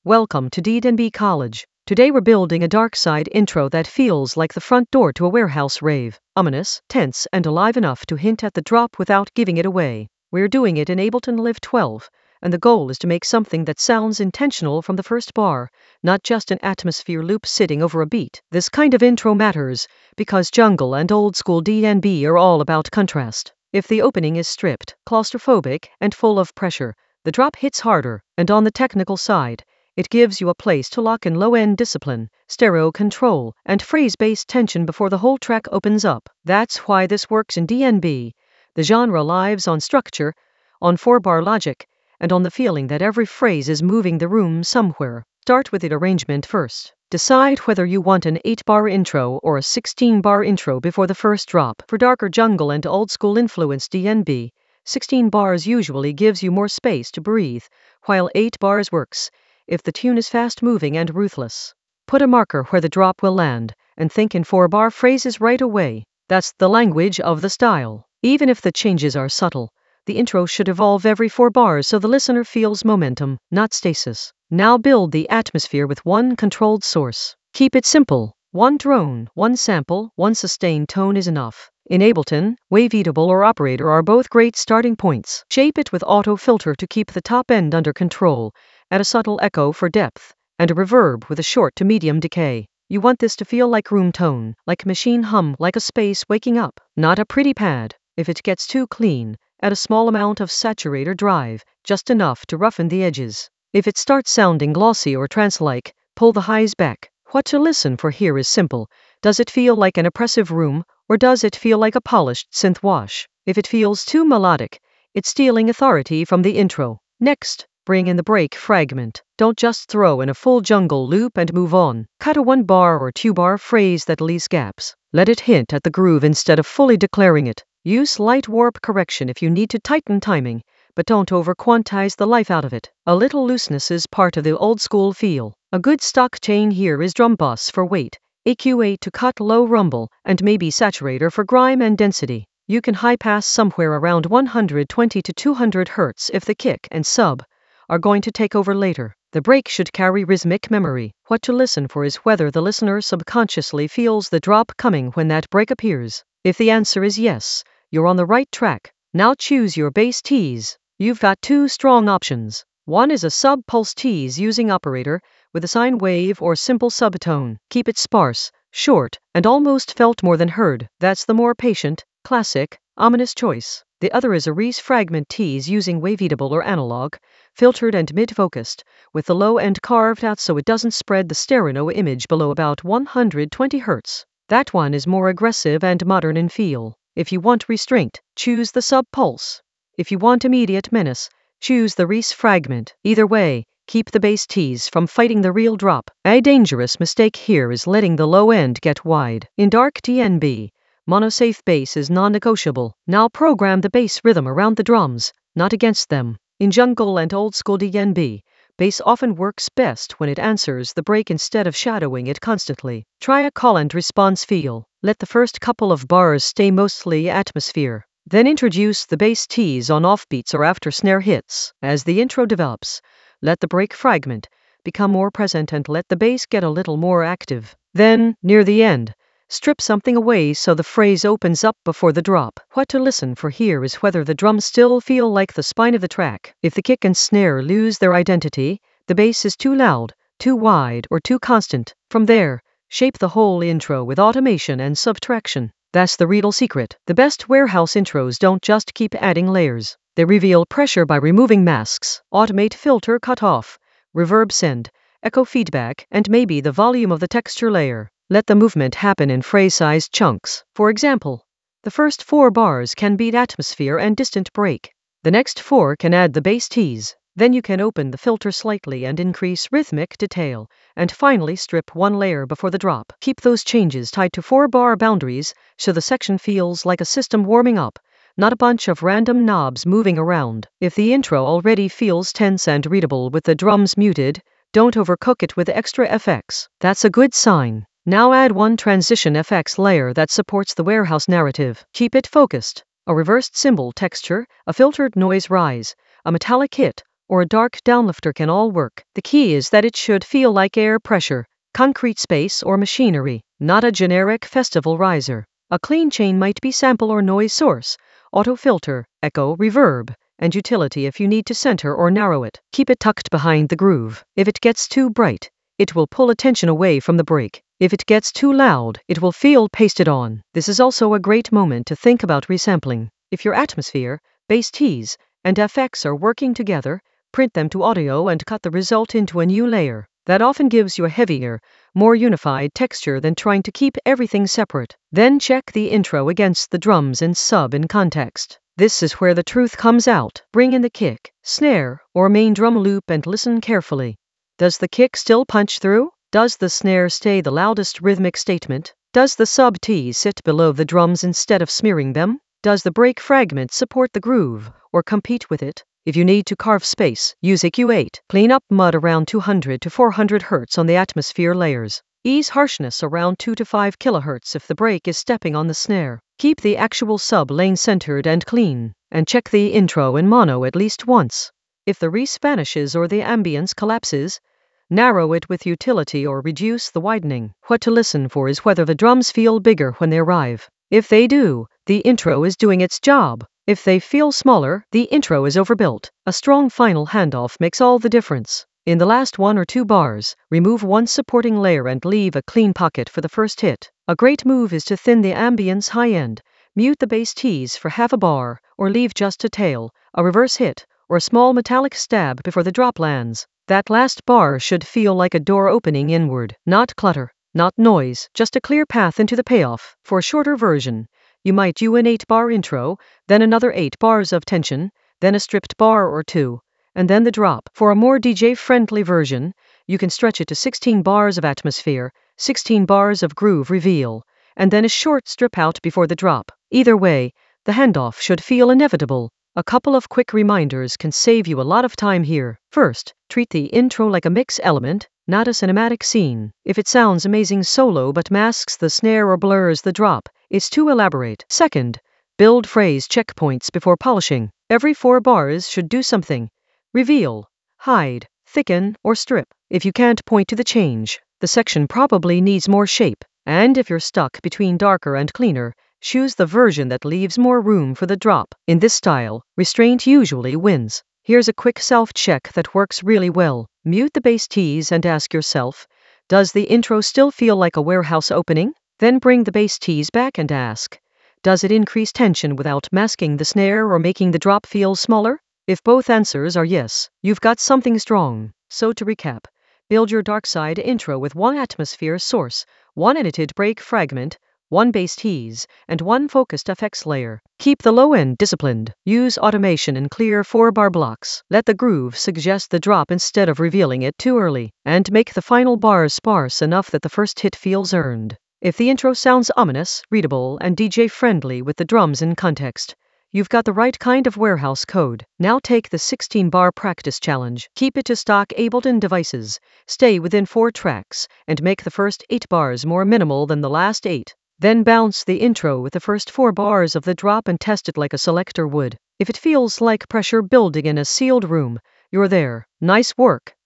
Welcome to D&B College. Today we're building a dark side intro that feels like the front door to a warehouse rave, ominous, tense, and alive enough to hint at the drop without giving it away. We're doing it in Ableton Live 12, and the goal is to make something that sounds intentional from the first bar, not just an atmosphere loop sitting over a beat. This kind of intro matters, because jungle and old school D&B are all about contrast. If the opening is stripped, claustrophobic, and full of pressure, the drop hits harder, and on the technical side, it gives you a place to lock in low-end discipline, stereo control, and phrase-based tension before the whole track opens up. That's why this works in D&B. The genre lives on structure, on 4-bar logic, and on the feeling that every phrase is moving the room somewhere. Start with the arrangement first. Decide whether you want an 8-bar intro or a 16-bar intro before the first drop. For darker jungle and old-school influenced D&B, 16 bars usually gives you more space to breathe, while 8 bars works if the tune is fast-moving and ruthless. Put a marker where the drop will land, and think in 4-bar phrases right away. That's the language of the style. Even if the changes are subtle, the intro should evolve every 4 bars so the listener feels momentum, not stasis. Now build the atmosphere with one controlled source. Keep it simple. One drone, one sample, one sustained tone is enough. In Ableton, Waveatable or Operator are both great starting points. Shape it with auto filter to keep the top end under control, add a subtle echo for depth, and a reverb with a short to medium decay. You want this to feel like room tone, like machine hum, like a space waking up, not a pretty pad. If it gets too clean, add a small amount of saturator drive, just enough to roughen the edges. If it starts sounding glossy or trance-like, pull the highs back. What to listen for here is simple. Does it feel like an oppressive room, or does it feel like a polished synth wash? If it feels too melodic, it's stealing authority from the intro. Next, bring in the break fragment. Don't just throw in a full jungle loop and move on. Cut a 1-bar or 2-bar phrase that leaves gaps. Let it hint at the groove instead of fully declaring it. Use light warp correction if you need to tighten timing, but don't over-quantize the life out of it. A little looseness is part of the old-school feel. A good stock chain here is drum bus for weight, EQ8 to cut low rumble, and maybe saturator for grime and density. You can high-pass somewhere around 120 to 200 Hz if the kick and sub are going to take over later. The break should carry rhythmic memory. What to listen for is whether the listener subconsciously feels the drop coming when that break appears. If the answer is yes, you're on the right track. Now choose your bass tease. You've got 2 strong options. One is a sub-pulse tease using Operator, with a sine wave or simple subtone. Keep it sparse, short, and almost felt more than heard. That's the more patient, classic, ominous choice. The other is a Reese fragment tease using Waveatable or Analog, filtered and mid-focused, with the low end carved out so it doesn't spread the stereo image below about 120 Hz. That one is more aggressive and modern in feel. If you want restraint, choose the sub-pulse. If you want immediate menace, choose the Reese fragment. Either way, keep the bass tease from fighting the real drop. A dangerous mistake here is letting the low end get wide. In dark D&B, monosafe bass is non-negotiable. Now program the bass rhythm around the drums, not against them. In jungle and old school D&B, bass often works best when it answers the break instead of shadowing it constantly. Try a call and response feel. Let the first couple of bars stay mostly atmosphere. Then introduce the bass tease on offbeats or after snare hits. As the intro develops, let the break fragment become more present and let the bass get a little more active. Then, near the end, strip something away so the phrase opens up before the drop. What to listen for here is whether the drums still feel like the spine of the track. If the kick and snare lose their identity, the bass is too loud, too wide, or too constant. From there, shape the whole intro with automation and subtraction. That's the real secret. The best warehouse intros don't just keep adding layers. They reveal pressure by removing masks, automate filter cutoff, reverb send, echo feedback, and maybe the volume of the texture layer. Let the movement happen in phrase-sized chunks. For example, the first 4 bars can beat atmosphere and distant break. The next 4 can add the bass tease. Then you can open the filter slightly and increase rhythmic detail, and finally strip 1 layer before the drop. Keep those changes tied to 4-bar boundaries so the section feels like a system warming up, not a bunch of random knobs moving around. If the intro already feels tense and readable with the drums muted, don't overcook it with extra FX. That's a good sign. Now add 1 transition FX layer that supports the warehouse narrative. Keep it focused. A reversed cymbal texture, a filtered noise rise, a metallic hit, or a dark downlifter can all work. The key is that it should feel like air pressure, concrete space, or machinery, not a generic festival riser. A clean chain might be sample or noise source, auto filter, echo, reverb, and utility if you need to center or narrow it. Keep it tucked behind the groove. If it gets too bright, it will pull attention away from the break. If it gets too loud, it will feel pasted on. This is also a great moment to think about resampling. If your atmosphere, bass tees, and FX are working together, print them to audio and cut the result into a new layer. That often gives you a heavier, more unified texture than trying to keep everything separate. Then check the intro against the drums and sub in context. This is where the truth comes out. Bring in the kick, snare, or main drum loop and listen carefully. Does the kick still punch through? Does the snare stay the loudest rhythmic statement? Does the sub T sit below the drums instead of smearing them? Does the break fragment support the groove, or compete with it? If you need to carve space, use EQ8. Clean up mud around 200 to 400 Hz on the atmosphere layers. Ease harshness around 2 to 5 kHz if the break is stepping on the snare. Keep the actual sub lane centered and clean, and check the intro in mono at least once. If the res vanishes or the ambience collapses, narrow it with utility or reduce the widening. What to listen for is whether the drums feel bigger when they arrive. If they do, the intro is doing its job. If they feel smaller, the intro is overbuilt. A strong final handoff makes all the difference. In the last 1 or 2 bars, remove one supporting layer and leave a clean pocket for the first hit. A great move is to thin the ambience high end, mute the bass tees for half a bar, or leave just a tail, a reverse hit, or a small metallic stab before the drop lands. That last bar should feel like a door opening inward, not clutter, not noise, just a clear path into the payoff. For a shorter version, you might do an 8-bar intro, then another 8 bars of tension, then a stripped bar or 2, and then the drop. For a more DJ-friendly version, you can stretch it to 16 bars of atmosphere, 16 bars of groove reveal, and then a short strip out before the drop. Either way, the handoff should feel inevitable. A couple of quick reminders can save you a lot of time here. First, treat the intro like a mix element, not a cinematic scene. If it sounds amazing solo but masks the snare or blurs the drop, it's too elaborate. Second, build phrase checkpoints before polishing. Every 4 bars should do something. Reveal, hide, thicken, or strip. If you can't point to the change, the section probably needs more shape. And if you're stuck between darker and cleaner, choose the version that leaves more room for the drop. In this style, restraint usually wins. Here's a quick self-check that works really well. Mute the bass tees and ask yourself, does the intro still feel like a warehouse opening? Then bring the bass tees back and ask, does it increase tension without masking the snare or making the drop feel smaller? If both answers are yes, you've got something strong. So to recap, build your dark side intro with 1 atmosphere source, 1 edited break fragment, 1 bass tease, and 1 focused FX layer. Keep the low end disciplined. Use automation and clear 4-bar blocks. Let the groove suggest the drop instead of revealing it too early. And make the final bars sparse enough that the first hit feels earned. If the intro sounds ominous, readable, and DJ-friendly with the drums in context, you've got the right kind of warehouse code. Now take the 16-bar practice challenge. Keep it to stock Ableton devices. Stay within 4 tracks, and make the first 8 bars more minimal than the last 8. Then bounce the intro with the first 4 bars of the drop and test it like a selector would. If it feels like pressure building in a sealed room, you're there. Nice work.